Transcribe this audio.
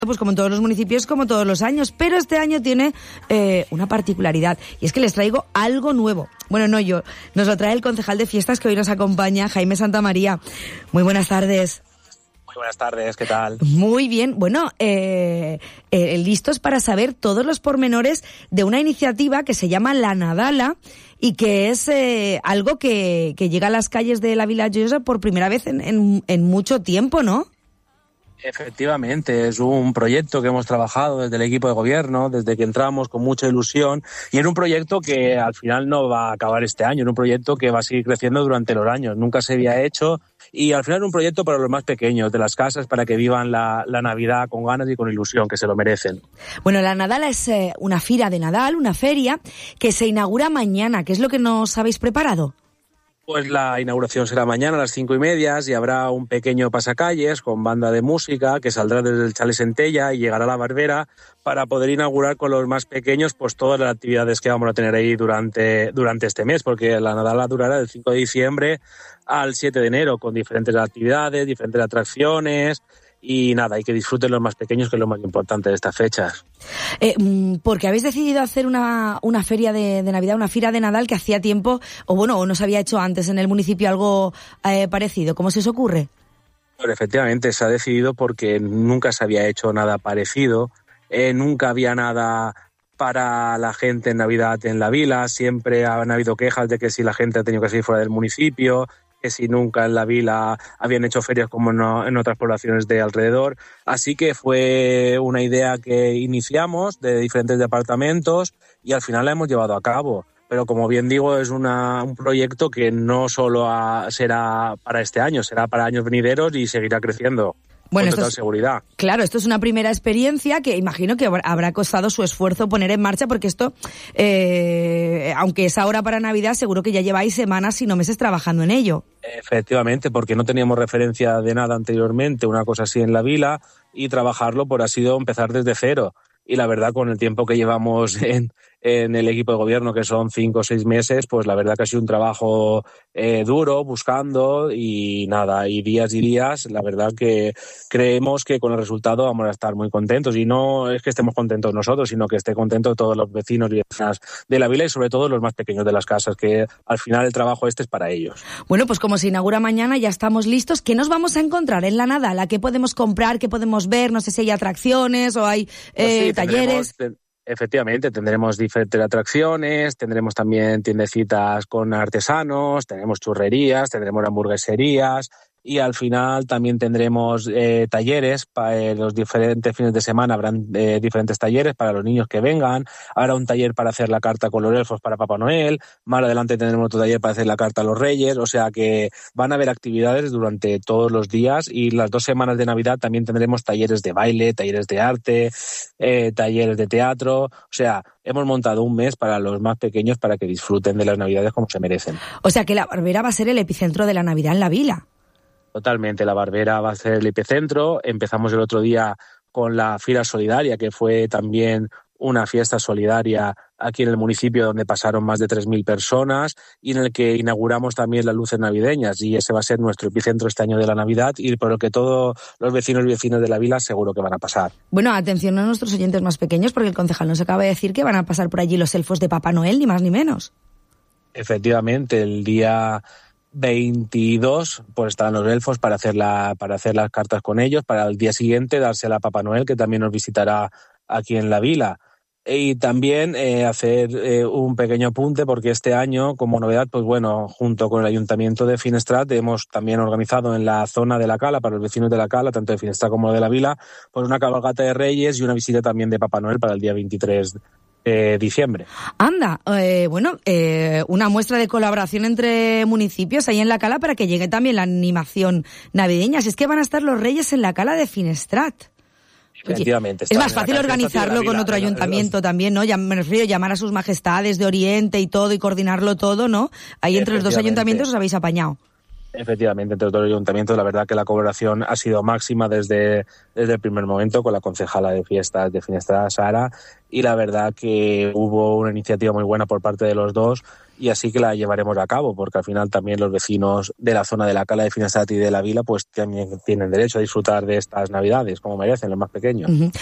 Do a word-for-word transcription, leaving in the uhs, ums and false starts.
pues como en todos los municipios, como todos los años, pero este año tiene eh, una particularidad, y es que les traigo algo nuevo. Bueno, no yo, nos lo trae el concejal de fiestas que hoy nos acompaña, Jaime Santamaría. Muy buenas tardes. Muy buenas tardes, ¿qué tal? Muy bien, bueno, eh, eh, listos para saber todos los pormenores de una iniciativa que se llama La Nadala y que es eh, algo que, que llega a las calles de la Vila Joiosa por primera vez en, en, en mucho tiempo, ¿no? Efectivamente, es un proyecto que hemos trabajado desde el equipo de gobierno, desde que entramos con mucha ilusión, y era un proyecto que al final no va a acabar este año, era un proyecto que va a seguir creciendo durante los años, nunca se había hecho, y al final era un proyecto para los más pequeños de las casas, para que vivan la, la Navidad con ganas y con ilusión, que se lo merecen. Bueno, la Nadala es eh, una fira de Nadal, una feria que se inaugura mañana. ¿Qué es lo que nos habéis preparado? Pues la inauguración será mañana a las cinco y media y habrá un pequeño pasacalles con banda de música que saldrá desde el Chalet Centella y llegará a la Barbera para poder inaugurar con los más pequeños pues todas las actividades que vamos a tener ahí durante, durante este mes, porque la Nadala durará del cinco de diciembre al siete de enero con diferentes actividades, diferentes atracciones. Y nada, hay que disfruten los más pequeños, que es lo más importante de estas fechas. Eh, porque habéis decidido hacer una, una feria de, de Navidad, una fira de Nadal que hacía tiempo, o bueno, o no se había hecho antes en el municipio algo eh, parecido. ¿Cómo se os ocurre? Pero efectivamente se ha decidido porque nunca se había hecho nada parecido, eh, nunca había nada para la gente en Navidad en la vila, siempre han habido quejas de que si la gente ha tenido que salir fuera del municipio, que si nunca en la vila habían hecho ferias como no, en otras poblaciones de alrededor. Así que fue una idea que iniciamos de diferentes departamentos y al final la hemos llevado a cabo. Pero como bien digo, es una, un proyecto que no solo a, será para este año, será para años venideros y seguirá creciendo. Bueno, con total es, seguridad. Claro, esto es una primera experiencia que imagino que habrá costado su esfuerzo poner en marcha, porque esto, eh, aunque es ahora para Navidad, seguro que ya lleváis semanas, si no meses, trabajando en ello. Efectivamente, porque no teníamos referencia de nada anteriormente, una cosa así en la vila, y trabajarlo por ha sido empezar desde cero. Y la verdad, con el tiempo que llevamos en, en el equipo de gobierno, que son cinco o seis meses, pues la verdad que ha sido un trabajo eh, duro, buscando y nada, y días y días. La verdad que creemos que con el resultado vamos a estar muy contentos. Y no es que estemos contentos nosotros, sino que esté contentos todos los vecinos y vecinas de la vila y sobre todo los más pequeños de las casas, que al final el trabajo este es para ellos. Bueno, pues como se inaugura mañana, ya estamos listos. ¿Qué nos vamos a encontrar en la Nadala? ¿Qué podemos comprar? ¿Qué podemos ver? No sé si hay atracciones o hay eh, pues sí, talleres. Tendremos, efectivamente, tendremos diferentes atracciones, tendremos también tiendecitas con artesanos, tendremos churrerías, tendremos hamburgueserías y al final también tendremos eh, talleres. Para eh, los diferentes fines de semana habrán eh, diferentes talleres para los niños que vengan. Habrá un taller para hacer la carta con los elfos para Papá Noel. Más adelante tendremos otro taller para hacer la carta a los Reyes. O sea que van a haber actividades durante todos los días y las dos semanas de Navidad también tendremos talleres de baile, talleres de arte, eh, talleres de teatro. O sea, hemos montado un mes para los más pequeños para que disfruten de las Navidades como se merecen. O sea que la Barbera va a ser el epicentro de la Navidad en la vila. Totalmente, la Barbera va a ser el epicentro. Empezamos el otro día con la Fira Solidaria, que fue también una fiesta solidaria aquí en el municipio donde pasaron más de tres mil personas y en el que inauguramos también las luces navideñas, y ese va a ser nuestro epicentro este año de la Navidad y por lo que todos los vecinos y vecinas de la vila seguro que van a pasar. Bueno, atención a nuestros oyentes más pequeños, porque el concejal nos acaba de decir que van a pasar por allí los elfos de Papá Noel, ni más ni menos. Efectivamente, el día veintidós pues estarán los elfos para hacer la para hacer las cartas con ellos, para el día siguiente dársela a Papá Noel, que también nos visitará aquí en la vila. Y también eh, hacer eh, un pequeño apunte, porque este año, como novedad, pues bueno, junto con el Ayuntamiento de Finestrat hemos también organizado en la zona de la Cala, para los vecinos de la Cala, tanto de Finestrat como de la vila, pues una cabalgata de Reyes y una visita también de Papá Noel para el día veintitrés de diciembre. Anda, eh, bueno, eh, una muestra de colaboración entre municipios ahí en la Cala para que llegue también la animación navideña. Si es que van a estar los Reyes en la Cala de Finestrat. Efectivamente. Es más fácil organizarlo con otro ayuntamiento también, ¿no? Ya me refiero a llamar a sus majestades de Oriente y todo y coordinarlo todo, ¿no? Ahí entre los dos ayuntamientos os habéis apañado. Efectivamente, entre todos los ayuntamientos, la verdad que la colaboración ha sido máxima desde, desde el primer momento con la concejala de fiestas de Finestrada, Sara, y la verdad que hubo una iniciativa muy buena por parte de los dos y así que la llevaremos a cabo, porque al final también los vecinos de la zona de la Cala de Finestrada y de la Vila pues también tienen derecho a disfrutar de estas Navidades, como merecen los más pequeños. Uh-huh.